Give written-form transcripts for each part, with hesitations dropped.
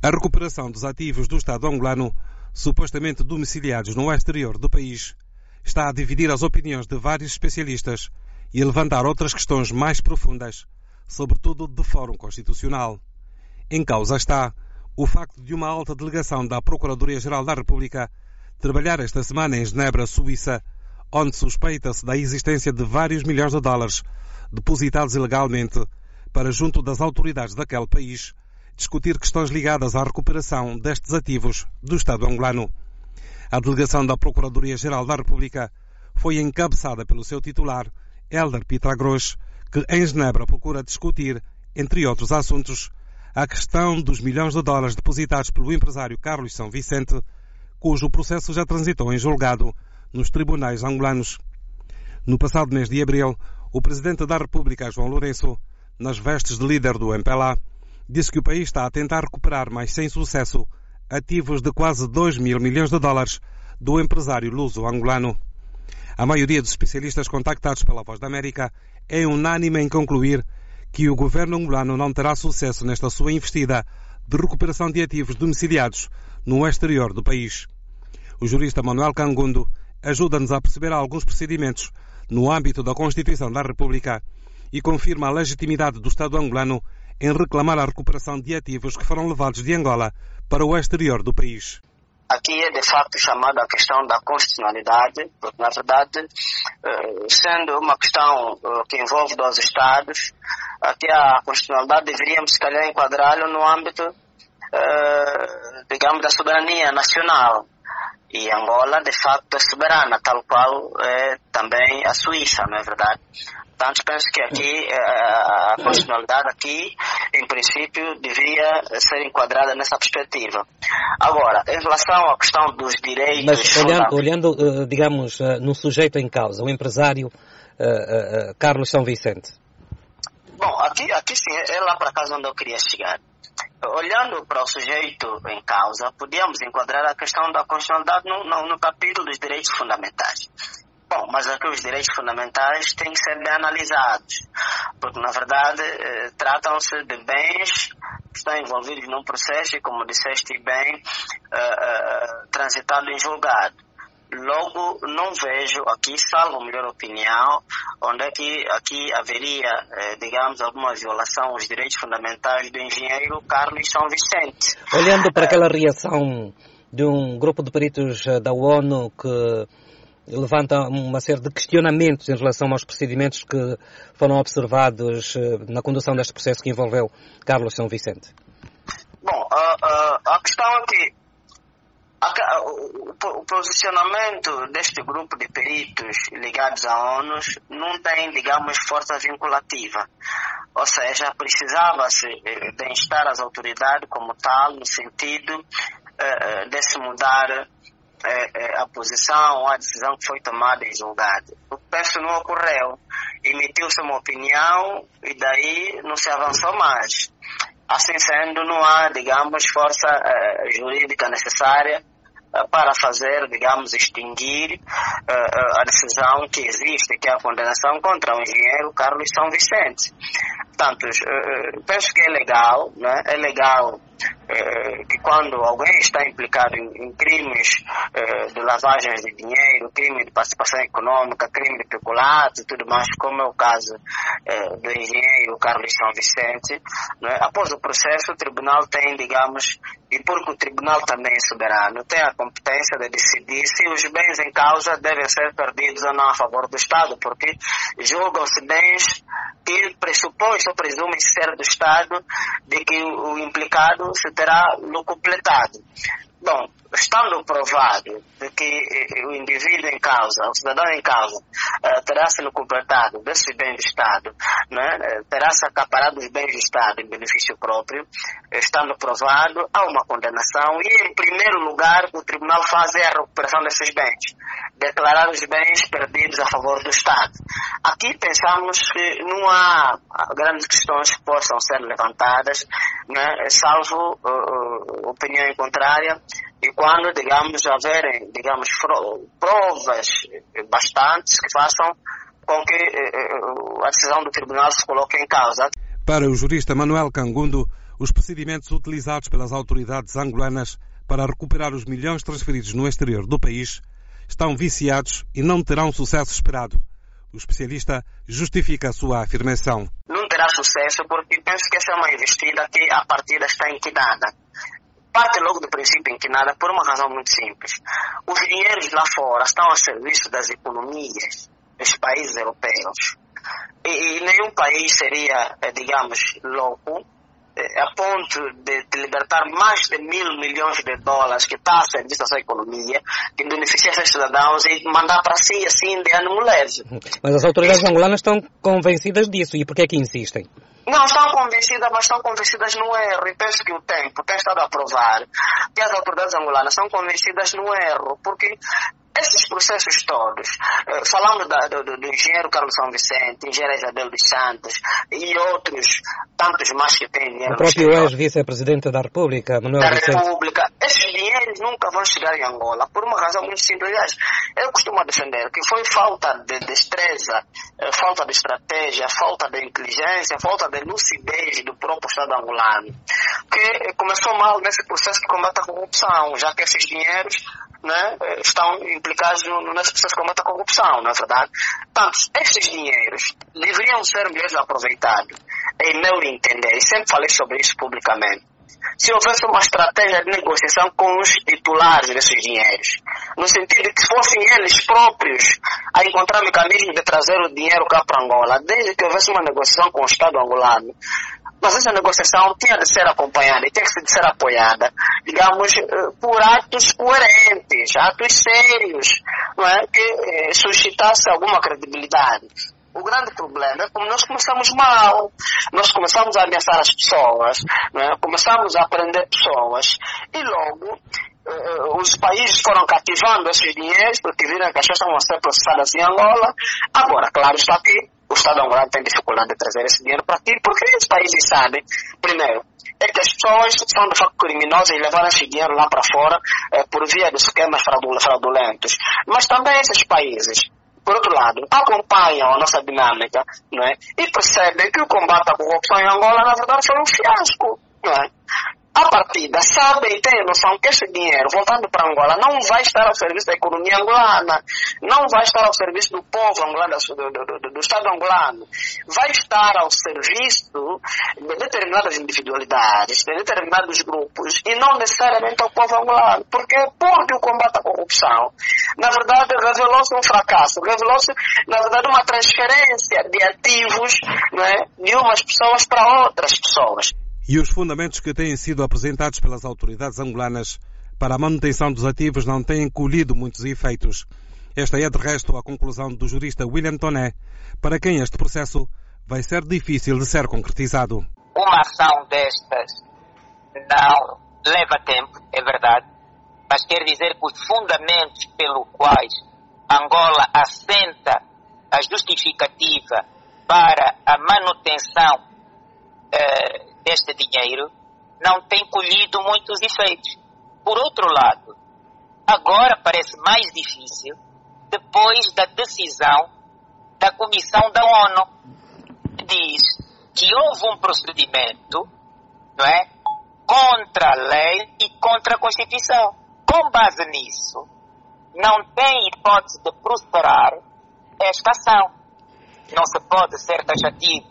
A recuperação dos ativos do Estado angolano, supostamente domiciliados no exterior do país, está a dividir as opiniões de vários especialistas e a levantar outras questões mais profundas, sobretudo de fórum constitucional. Em causa está o facto de uma alta delegação da Procuradoria-Geral da República trabalhar esta semana em Genebra, Suíça, onde suspeita-se da existência de vários milhões de dólares depositados ilegalmente para, junto das autoridades daquele país, discutir questões ligadas à recuperação destes ativos do Estado angolano. A delegação da Procuradoria-Geral da República foi encabeçada pelo seu titular, Hélder Pitragros, que em Genebra procura discutir, entre outros assuntos, a questão dos milhões de dólares depositados pelo empresário Carlos São Vicente, cujo processo já transitou em julgado nos tribunais angolanos. No passado mês de abril, o Presidente da República, João Lourenço, nas vestes de líder do MPLA, disse que o país está a tentar recuperar, mas sem sucesso, ativos de quase 2 mil milhões de dólares do empresário luso-angolano. A maioria dos especialistas contactados pela Voz da América é unânime em concluir que o governo angolano não terá sucesso nesta sua investida de recuperação de ativos domiciliados no exterior do país. O jurista Manuel Cangundo ajuda-nos a perceber alguns procedimentos no âmbito da Constituição da República e confirma a legitimidade do Estado angolano em reclamar a recuperação de ativos que foram levados de Angola para o exterior do país. Aqui é de facto chamada a questão da constitucionalidade, porque na verdade, sendo uma questão que envolve 2 Estados, aqui a constitucionalidade deveríamos se calhar enquadrá-lo no âmbito, digamos, da soberania nacional. E Angola, de facto, é soberana, tal qual é também a Suíça, não é verdade? Portanto, penso que aqui, a constitucionalidade aqui, em princípio, devia ser enquadrada nessa perspectiva. Agora, em relação à questão dos direitos... Mas olhando, digamos, no sujeito em causa, o empresário Carlos São Vicente. Bom, aqui sim, é lá para casa onde eu queria chegar. Olhando para o sujeito em causa, podíamos enquadrar a questão da constitucionalidade no capítulo dos direitos fundamentais. Bom, mas aqui os direitos fundamentais têm que ser bem analisados, porque na verdade tratam-se de bens que estão envolvidos num processo e, como disseste bem, transitado em julgado. Logo, não vejo aqui, salvo a melhor opinião, onde é que aqui haveria, digamos, alguma violação aos direitos fundamentais do engenheiro Carlos São Vicente. Olhando para aquela reação de um grupo de peritos da ONU que levanta uma série de questionamentos em relação aos procedimentos que foram observados na condução deste processo que envolveu Carlos São Vicente. Bom, a questão é que o posicionamento deste grupo de peritos ligados à ONU não tem, digamos, força vinculativa. Ou seja, precisava-se de instar as autoridades como tal, no sentido de se mudar a posição ou a decisão que foi tomada em julgado. O que penso não ocorreu. Emitiu-se uma opinião e daí não se avançou mais. Assim sendo, não há, digamos, força jurídica necessária para fazer, digamos, extinguir a decisão que existe, que é a condenação contra o engenheiro Carlos São Vicente. Portanto, penso que é legal, né? É legal que quando alguém está implicado em crimes de lavagem de dinheiro, crime de participação econômica, crime de peculato e tudo mais, como é o caso do engenheiro Carlos São Vicente, né? Após o processo, o tribunal tem, digamos, e porque o tribunal também é soberano, tem a competência de decidir se os bens em causa devem ser perdidos ou não a favor do Estado, porque julgam-se bens que pressupõe-se ou presumem ser do Estado, de que o implicado se terá locupletado. Bom, estando provado de que o indivíduo em causa, o cidadão em causa, terá se locupletado desses bens do Estado, né, terá se acaparado os bens do Estado em benefício próprio, estando provado, há uma condenação e, em primeiro lugar, o tribunal faz a recuperação desses bens, declarar os bens perdidos a favor do Estado. Aqui pensamos que não há grandes questões que possam ser levantadas, né, salvo opinião em contrária, e quando, digamos, haverem, digamos, provas bastantes que façam com que a decisão do tribunal se coloque em causa. Para o jurista Manuel Cangundo, Os procedimentos utilizados pelas autoridades angolanas para recuperar os milhões transferidos no exterior do país estão viciados e não terão o sucesso esperado. O especialista justifica a sua afirmação. Não terá sucesso porque penso que essa é uma investida que a partida está inquinada. Parte logo do princípio inquinada por uma razão muito simples. Os dinheiros lá fora estão a serviço das economias dos países europeus. E nenhum país seria, digamos, louco a ponto de libertar mais de $1.000 milhões que está a serviço da sua economia, que beneficia seus cidadãos e mandar para si assim de ânimo leve. Mas as autoridades angolanas estão convencidas disso. E por que é que insistem? Não estão convencidas, mas estão convencidas no erro. E penso que o tempo tem estado a provar que as autoridades angolanas estão convencidas no erro, porque esses processos todos, falamos do engenheiro Carlos São Vicente, engenheiro Isabel dos Santos e outros tantos mais que têm dinheiro. O próprio ex-vice-presidente da República, Manuel Vicente. Esses dinheiros nunca vão chegar em Angola, por uma razão muito simples. Eu costumo defender que foi falta de destreza, falta de estratégia, falta de inteligência, falta de lucidez do próprio Estado angolano, que começou mal nesse processo de combate à corrupção, já que esses dinheiros, né, estão implicados nesse processo de combate à corrupção, não é verdade? Portanto, estes dinheiros deveriam ser melhor aproveitados, em meu entender, e sempre falei sobre isso publicamente, se houvesse uma estratégia de negociação com os titulares desses dinheiros, no sentido de que fossem eles próprios a encontrar mecanismos de trazer o dinheiro cá para Angola, desde que houvesse uma negociação com o Estado angolano. Mas essa negociação tinha de ser acompanhada e tinha de ser apoiada, digamos, por atos coerentes, atos sérios, não é? Que suscitasse alguma credibilidade. O grande problema é como nós começamos mal, nós começamos a ameaçar as pessoas, não é? Começamos a prender pessoas e logo os países foram cativando esses dinheiros porque viram que as pessoas estavam a ser processadas em Angola. Agora, claro está que o Estado angolano tem dificuldade de trazer esse dinheiro para aqui, porque os países sabem, primeiro, é que as pessoas são de facto criminosas e levaram esse dinheiro lá para fora por via de esquemas fraudulentos. Mas também esses países, por outro lado, acompanham a nossa dinâmica, não é? E percebem que o combate à corrupção em Angola, na verdade, foi um fiasco, não é? A partida, sabem e têm noção que esse dinheiro, voltando para Angola, não vai estar ao serviço da economia angolana, não vai estar ao serviço do povo angolano, do Estado angolano, vai estar ao serviço de determinadas individualidades, de determinados grupos, e não necessariamente ao povo angolano. Porque o combate à corrupção, na verdade, revelou-se um fracasso, revelou-se, na verdade, uma transferência de ativos, não é, de umas pessoas para outras pessoas. E os fundamentos que têm sido apresentados pelas autoridades angolanas para a manutenção dos ativos não têm colhido muitos efeitos. Esta é, de resto, a conclusão do jurista William Toné, para quem este processo vai ser difícil de ser concretizado. Uma ação destas não leva tempo, é verdade, mas quer dizer que os fundamentos pelos quais Angola assenta a justificativa para a manutenção deste dinheiro não tem colhido muitos efeitos. Por outro lado, agora parece mais difícil depois da decisão da Comissão da ONU, que diz que houve um procedimento, não é, contra a lei e contra a Constituição. Com base nisso, não tem hipótese de prosperar esta ação. Não se pode ser taxativo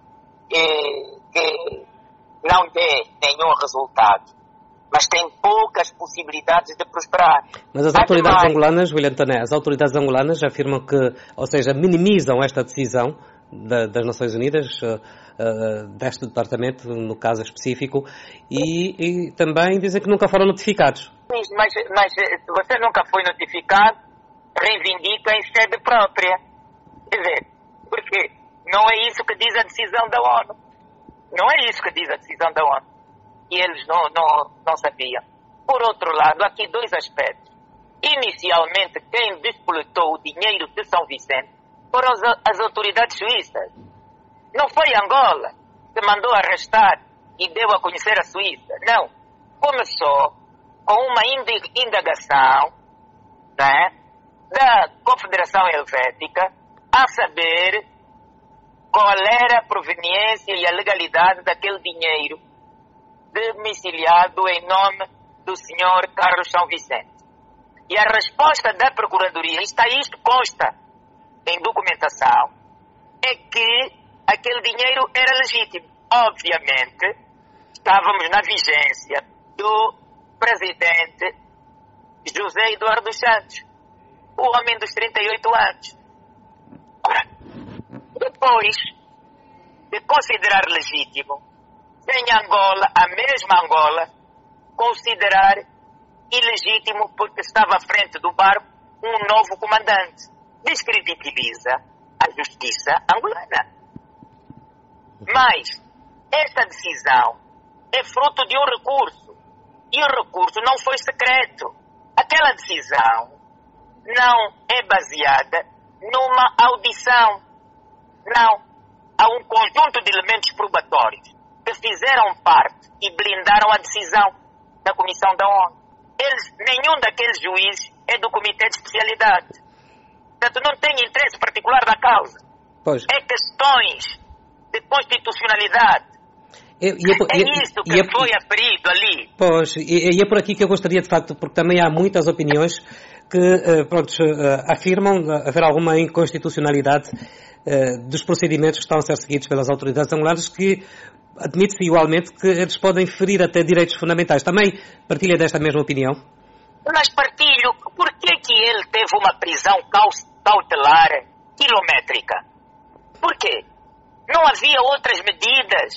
que não dê nenhum resultado, mas tem poucas possibilidades de prosperar. Mas as autoridades angolanas, William Toné, as autoridades angolanas afirmam que, ou seja, minimizam esta decisão das Nações Unidas, deste departamento, no caso específico, e também dizem que nunca foram notificados. Mas se você nunca foi notificado, reivindica em sede própria. Quer dizer, porque não é isso que diz a decisão da ONU. Não é isso que diz a decisão da ONU. E eles não sabiam. Por outro lado, aqui dois aspectos. Inicialmente, quem despolutou o dinheiro de São Vicente foram as autoridades suíças. Não foi Angola que mandou arrestar e deu a conhecer a Suíça. Não. Começou com uma indagação, né, da Confederação Helvética a saber qual era a proveniência e a legalidade daquele dinheiro domiciliado em nome do Sr. Carlos São Vicente. E a resposta da Procuradoria, isto consta em documentação, é que aquele dinheiro era legítimo. Obviamente, estávamos na vigência do presidente José Eduardo Santos, o homem dos 38 anos. Ora, depois de considerar legítimo, vem Angola, a mesma Angola, considerar ilegítimo porque estava à frente do barco um novo comandante. Descredibiliza a justiça angolana. Mas esta decisão é fruto de um recurso. E o recurso não foi secreto. Aquela decisão não é baseada numa audição. Não. Há um conjunto de elementos probatórios que fizeram parte e blindaram a decisão da Comissão da ONU. Nenhum daqueles juízes é do Comitê de Especialidade. Portanto, não tem interesse particular da causa. Pois. É questões de constitucionalidade. Isso que foi aferido ali. Pois, e é por aqui que eu gostaria, de facto, porque também há muitas opiniões que afirmam haver alguma inconstitucionalidade dos procedimentos que estão a ser seguidos pelas autoridades angolanas, que admite-se igualmente que eles podem ferir até direitos fundamentais. Também partilha desta mesma opinião? Mas partilho. Por que ele teve uma prisão cautelar quilométrica? Por quê? Não havia outras medidas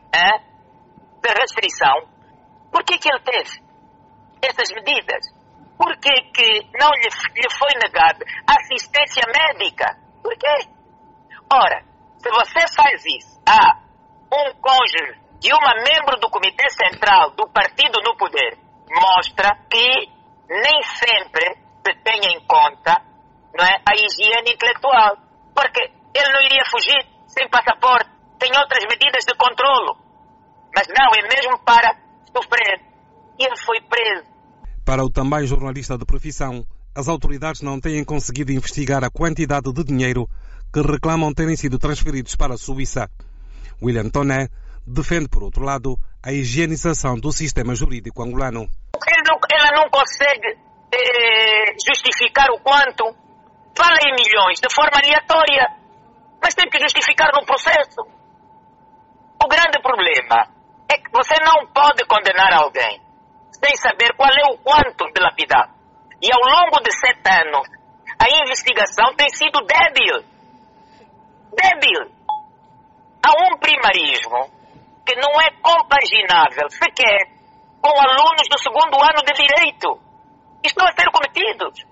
de restrição? Por que ele teve essas medidas? Por que não lhe foi negada assistência médica? Por quê? Ora, se você faz isso a um cônjuge de uma membro do Comitê Central do partido no poder, mostra que nem sempre se tem em conta, não é, a higiene intelectual. Porque ele não iria fugir sem passaporte, tem outras medidas de controlo. Mas não, é mesmo para sofrer. E ele foi preso. Para o também jornalista de profissão, as autoridades não têm conseguido investigar a quantidade de dinheiro que reclamam terem sido transferidos para a Suíça. William Toné defende, por outro lado, a higienização do sistema jurídico angolano. Ela não consegue justificar o quanto. Fala em milhões de forma aleatória, mas tem que justificar no processo. O grande problema é que você não pode condenar alguém sem saber qual é o quanto de lapidado. E ao longo de 7 anos, a investigação tem sido débil. Débil. Há um primarismo que não é compaginável sequer com alunos do 2º ano de Direito. Estão a ser cometidos.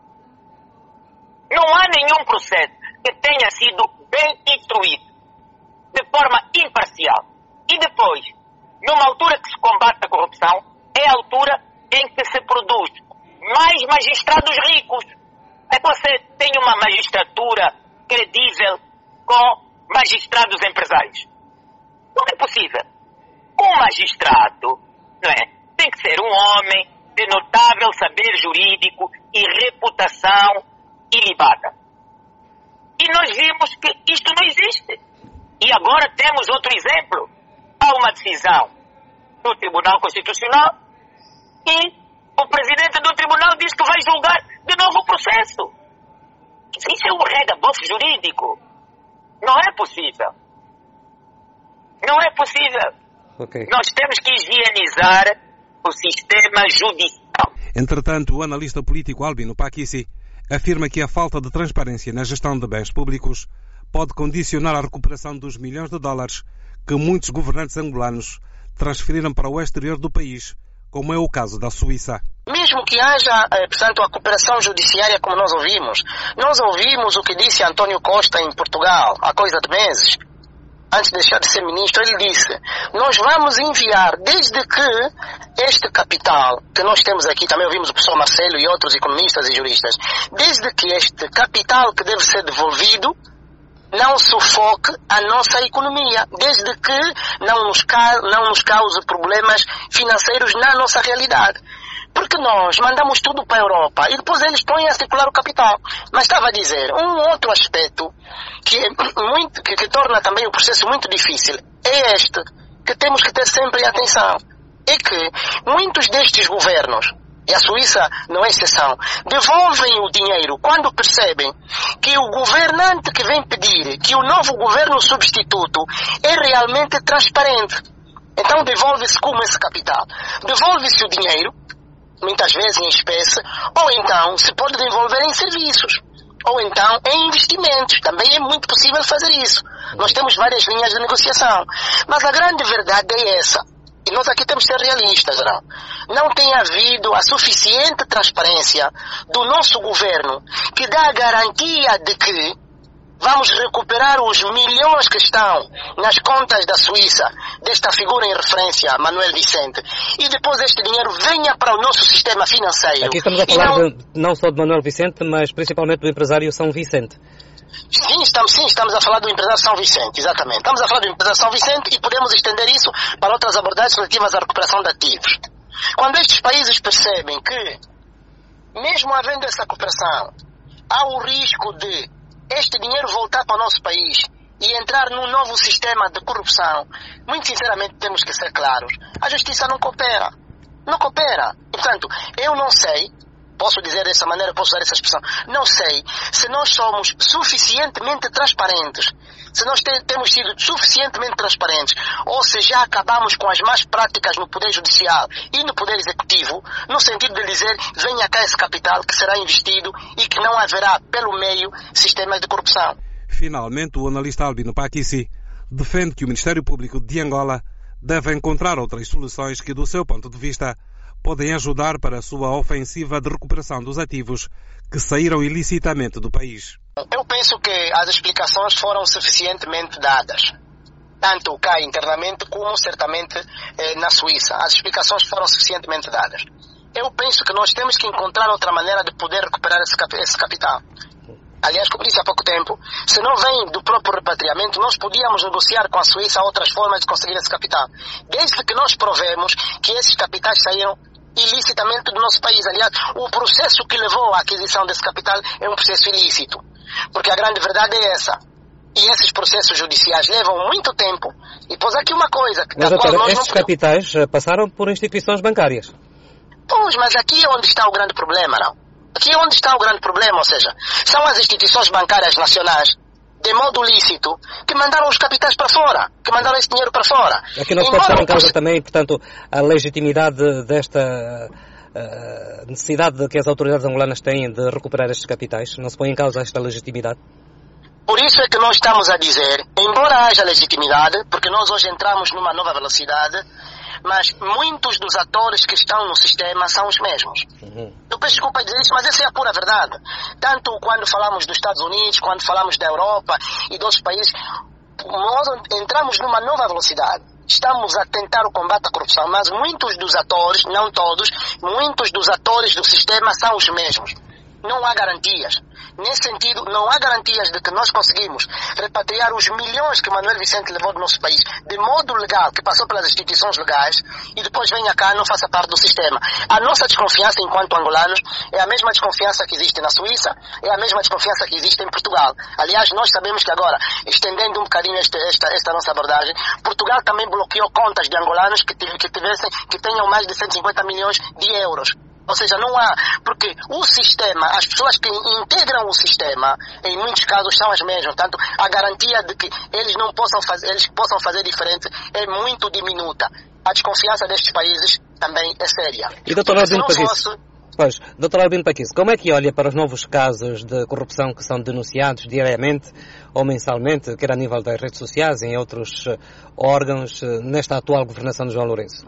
Não há nenhum processo que tenha sido bem instruído, de forma imparcial. E depois, numa altura que se combate a corrupção, é a altura em que se produz mais magistrados ricos. É que você tem uma magistratura credível com magistrados empresários. Não é possível. Um magistrado, não é, tem que ser um homem de notável saber jurídico e reputação ilibada. E nós vimos que isto não existe. E agora temos outro exemplo. Há uma decisão do Tribunal Constitucional e o presidente do tribunal diz que vai julgar de novo o processo. Isso é um rega-bofe jurídico. Não é possível. Não é possível. Okay. Nós temos que higienizar o sistema judicial. Entretanto, o analista político Albino Pakissi afirma que a falta de transparência na gestão de bens públicos pode condicionar a recuperação dos milhões de dólares que muitos governantes angolanos transferiram para o exterior do país, como é o caso da Suíça. Mesmo que haja, portanto, a cooperação judiciária como nós ouvimos o que disse António Costa em Portugal há coisa de meses, antes de deixar de ser ministro. Ele disse: nós vamos enviar, desde que este capital, que nós temos aqui, também ouvimos o professor Marcelo e outros economistas e juristas, desde que este capital que deve ser devolvido não sufoque a nossa economia, desde que não nos cause problemas financeiros na nossa realidade. Porque nós mandamos tudo para a Europa e depois eles põem a circular o capital. Mas estava a dizer, um outro aspecto que torna também o processo muito difícil é este. que temos que ter sempre atenção é que muitos destes governos, e a Suíça não é exceção, devolvem o dinheiro quando percebem que o governante que vem pedir, que o novo governo substituto é realmente transparente. Então devolve-se como esse capital? Devolve-se o dinheiro, muitas vezes em espécie, ou então se pode devolver em serviços, ou então em investimentos. Também é muito possível fazer isso. Nós temos várias linhas de negociação. Mas a grande verdade é essa. E nós aqui temos que ser realistas, não tem havido a suficiente transparência do nosso governo que dá a garantia de que vamos recuperar os milhões que estão nas contas da Suíça, desta figura em referência, Manuel Vicente, e depois este dinheiro venha para o nosso sistema financeiro. Aqui estamos a falar não só de Manuel Vicente, mas principalmente do empresário São Vicente. Sim, estamos a falar do empresário São Vicente, exatamente. Estamos a falar do empresário São Vicente e podemos estender isso para outras abordagens relativas à recuperação de ativos. Quando estes países percebem que, mesmo havendo essa cooperação, há o risco de este dinheiro voltar para o nosso país e entrar num novo sistema de corrupção, muito sinceramente temos que ser claros, a justiça não coopera. Não coopera. Portanto, eu não sei, posso dizer dessa maneira, posso usar essa expressão, não sei se nós somos suficientemente transparentes, se nós temos sido suficientemente transparentes, ou se já acabamos com as más práticas no Poder Judicial e no Poder Executivo, no sentido de dizer, venha cá esse capital que será investido e que não haverá, pelo meio, sistemas de corrupção. Finalmente, o analista Albino Pakissi defende que o Ministério Público de Angola deve encontrar outras soluções que, do seu ponto de vista, podem ajudar para a sua ofensiva de recuperação dos ativos que saíram ilicitamente do país. Eu penso que as explicações foram suficientemente dadas, tanto cá internamente como certamente na Suíça. As explicações foram suficientemente dadas. Eu penso que nós temos que encontrar outra maneira de poder recuperar esse capital. Aliás, como disse há pouco tempo, se não vem do próprio repatriamento, nós podíamos negociar com a Suíça outras formas de conseguir esse capital, desde que nós provemos que esses capitais saíram ilicitamente do nosso país. Aliás, o processo que levou à aquisição desse capital é um processo ilícito, porque a grande verdade é essa. E esses processos judiciais levam muito tempo. E pôs aqui uma coisa... Mas, doutora, estes capitais passaram por instituições bancárias. Pois, mas aqui é onde está o grande problema, não? Aqui é onde está o grande problema, ou seja, são as instituições bancárias nacionais, de modo lícito, que mandaram os capitais para fora, que mandaram esse dinheiro para fora. Aqui não se pode estar em causa também, portanto, a legitimidade desta necessidade que as autoridades angolanas têm de recuperar estes capitais? Não se põe em causa esta legitimidade? Por isso é que nós estamos a dizer, embora haja legitimidade, porque nós hoje entramos numa nova velocidade, mas muitos dos atores que estão no sistema são os mesmos. Eu peço desculpa dizer isso, mas essa é a pura verdade. Tanto quando falamos dos Estados Unidos, quando falamos da Europa e de outros países, nós entramos numa nova velocidade. Estamos a tentar o combate à corrupção, mas muitos dos atores, não todos, muitos dos atores do sistema são os mesmos. Não há garantias. Nesse sentido, não há garantias de que nós conseguimos repatriar os milhões que Manuel Vicente levou do nosso país de modo legal, que passou pelas instituições legais, e depois venha cá e não faça parte do sistema. A nossa desconfiança enquanto angolanos é a mesma desconfiança que existe na Suíça, é a mesma desconfiança que existe em Portugal. Aliás, nós sabemos que agora, estendendo um bocadinho esta nossa abordagem, Portugal também bloqueou contas de angolanos que tenham mais de 150 milhões de euros. Ou seja, não há, porque o sistema, as pessoas que integram o sistema, em muitos casos são as mesmas. Portanto, a garantia de que eles possam fazer diferente é muito diminuta. A desconfiança destes países também é séria. E doutor Albino Pakissi, doutor Albino Pakissi, como é que olha para os novos casos de corrupção que são denunciados diariamente ou mensalmente, quer a nível das redes sociais, em outros órgãos, nesta atual governação de João Lourenço?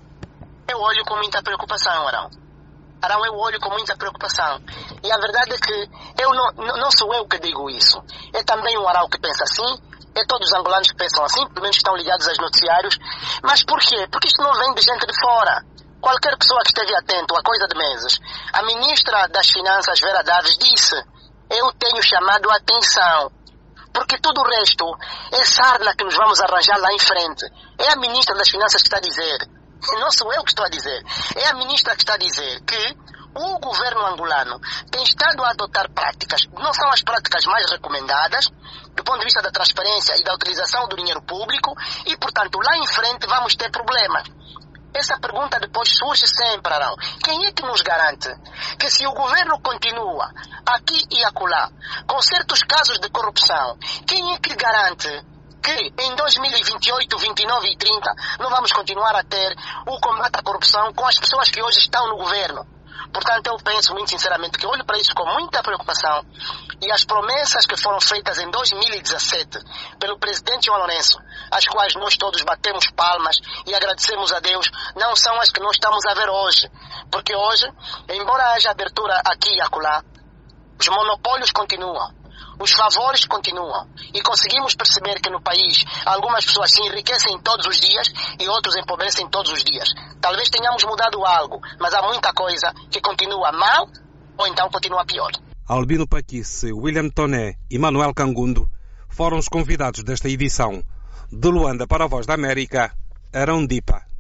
Eu olho com muita preocupação, Arão, eu olho com muita preocupação. E a verdade é que não sou eu que digo isso. É também o Arão que pensa assim, é todos os angolanos que pensam assim, pelo menos estão ligados aos noticiários. Mas por quê? Porque isto não vem de gente de fora. Qualquer pessoa que esteve atento há coisa de meses, a ministra das Finanças, Vera Daves, disse: eu tenho chamado a atenção, porque tudo o resto é sarna que nos vamos arranjar lá em frente. É a ministra das Finanças que está a dizer. Não sou eu que estou a dizer. É a ministra que está a dizer que o governo angolano tem estado a adotar práticas, não são as práticas mais recomendadas, do ponto de vista da transparência e da utilização do dinheiro público, e, portanto, lá em frente vamos ter problemas. Essa pergunta depois surge sempre, Arão. Quem é que nos garante que se o governo continua aqui e acolá com certos casos de corrupção, quem é que garante que em 2028, 29 e 30 não vamos continuar a ter o combate à corrupção com as pessoas que hoje estão no governo? Portanto, eu penso muito sinceramente que olho para isso com muita preocupação, e as promessas que foram feitas em 2017 pelo presidente João Lourenço, as quais nós todos batemos palmas e agradecemos a Deus, não são as que nós estamos a ver hoje. Porque hoje, embora haja abertura aqui e acolá, os monopólios continuam, os favores continuam, e conseguimos perceber que no país algumas pessoas se enriquecem todos os dias e outros empobrecem todos os dias. Talvez tenhamos mudado algo, mas há muita coisa que continua mal ou então continua pior. Albino Paquice, William Toné e Manuel Cangundo foram os convidados desta edição. De Luanda para a Voz da América, Arão Dipa.